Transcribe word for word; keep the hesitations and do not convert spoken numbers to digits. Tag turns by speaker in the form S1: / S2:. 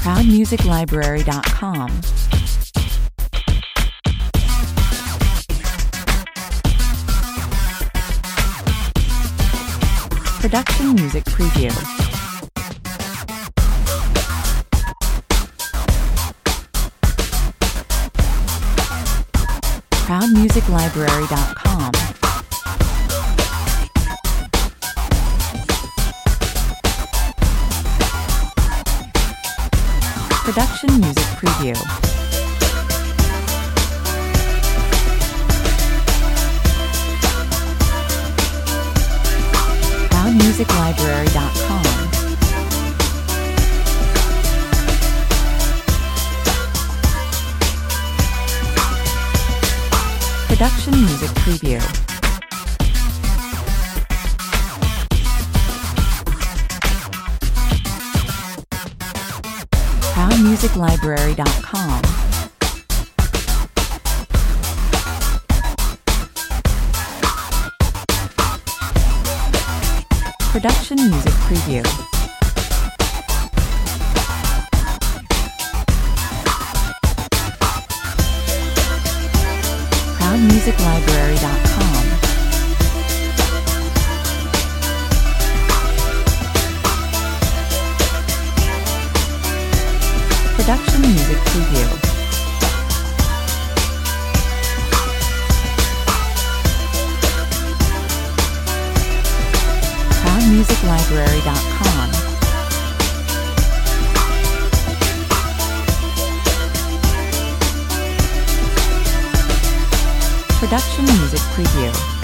S1: proud music library dot com. Production Music Preview. proud music library dot com. Production Music Preview. proud music library dot com. Production Music Preview. proud music library dot com. Production Music Preview. proud music library dot com. Production Music Preview. proud music library dot com. Production Music Preview.